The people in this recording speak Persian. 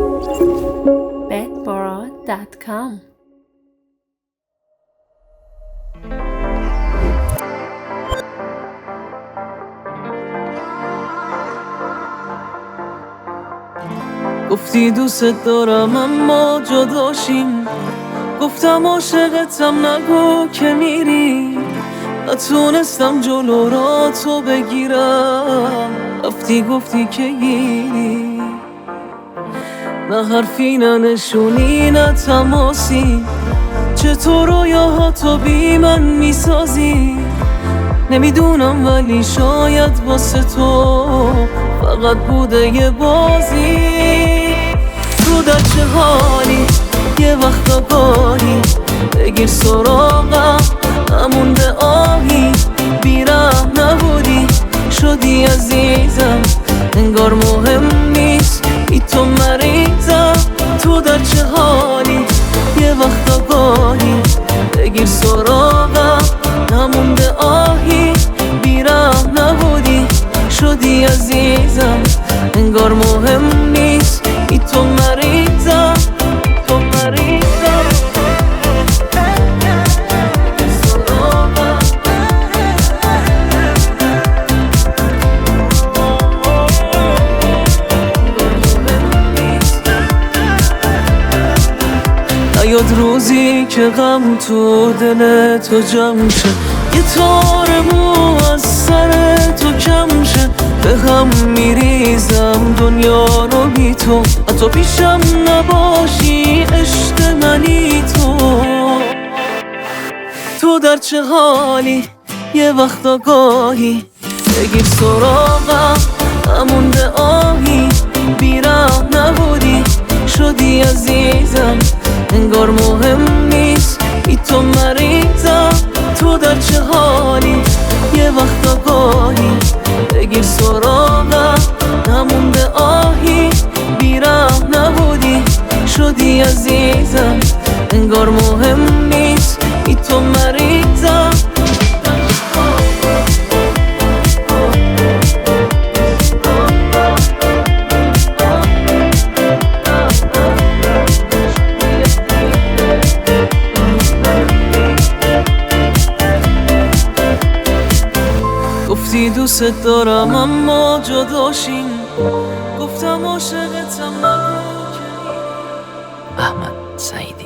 bedbara.com. گفتی دوست دارم اما جداشیم، گفتم عاشقتم نگو که میری. نتونستم جلو را تو بگیرم، رفتی گفتی که گیری. نه حرفی نه نشونی نه تماسی، چطور رویاهاتو بی من میسازی. نمیدونم ولی شاید واسه تو فقط بوده یه بازی. تو در چه حالی؟ یه وقت آگاهی بگیر سراغم، نمونده آهی. بیرم نبودی شدی عزیزم، انگار مهم نیست بی تو مریضم. تو در چه حالی؟ یه وقت آگاهی بگیر سراغم، نمونده آهی. بیرم نبودی شدی عزیزم، انگار مهم نیست بی تو مریضم. تو مریضم نیاد روزی که غم تو دل تو جمع شه، یه تار مو از سر تو کم شه. به هم میریزم دنیا رو بی تو، حتی پیشم نباشی عشق منی تو. تو در چه حالی؟ یه وقت آگاهی بگیر سراغم، نمونده آهی. بیرم نبودی شدی عزیزم، انگار مهم نیست بی تو مریضم. تو در چه حالی؟ یه وقت آگاهی بگیر سراغم، نمونده آهی. بیرم نبودی شدی عزیزم، انگار مهم نیست بی تو مریضم. گفتی دوست دارم اما جداشیم، گفتم عاشقتم نگو که احمد سعید.